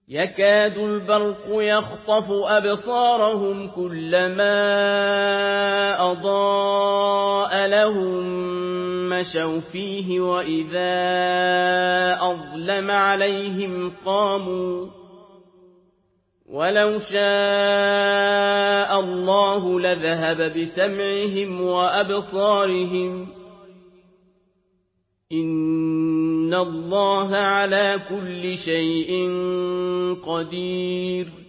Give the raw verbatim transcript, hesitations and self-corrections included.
يكاد البرق يخطف أبصارهم كلما أضاء لهم مشوا فيه وإذا أظلم عليهم قاموا ولو شاء الله لذهب بسمعهم وأبصارهم إن الله على كل شيء قدير